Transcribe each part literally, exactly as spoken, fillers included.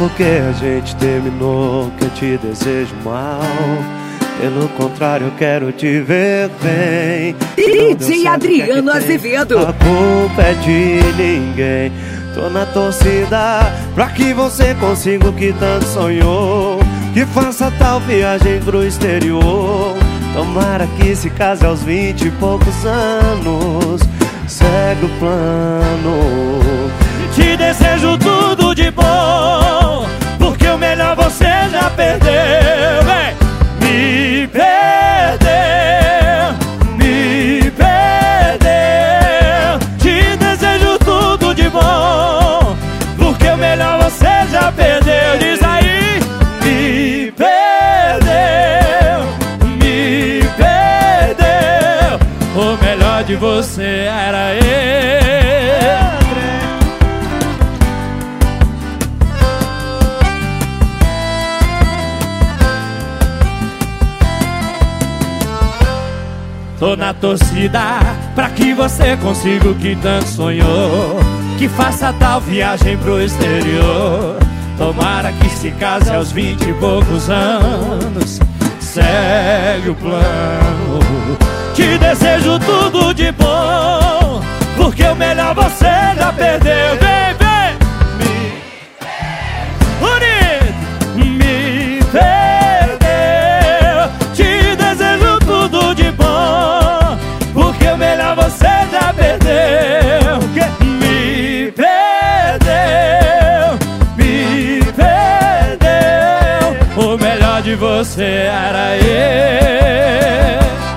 porque a gente terminou que eu te desejo mal. Pelo contrário, eu quero te ver bem. D J Adriano Azevedo. A culpa é de ninguém. Tô na torcida pra que você consiga o que tanto sonhou, que faça tal viagem pro exterior. Tomara que se case aos vinte e poucos anos. Segue o plano. Te desejo tudo de bom, porque o melhor você já perdeu. Vem! Me perdeu, me perdeu. Te desejo tudo de bom, porque o melhor você já perdeu. Diz aí! Me perdeu, me perdeu. O melhor de você era eu. Tô na torcida pra que você consiga o que tanto sonhou, que faça tal viagem pro exterior. Tomara que se case aos vinte e poucos anos. Segue o plano. Te desejo tudo de bom, porque o melhor você já perdeu. Vem, vem! Me bonito! Me perdeu. Te desejo tudo de bom, porque o melhor você já perdeu. Me perdeu, me perdeu. O melhor de você era eu.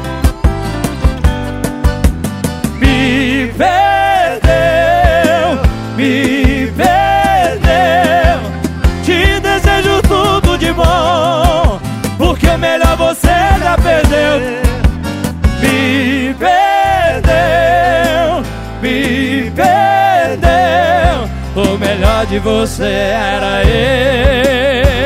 Me perdeu, me perdeu. Te desejo tudo de bom, porque o melhor você já perdeu. Me perdeu, me perdeu. O melhor de você era eu.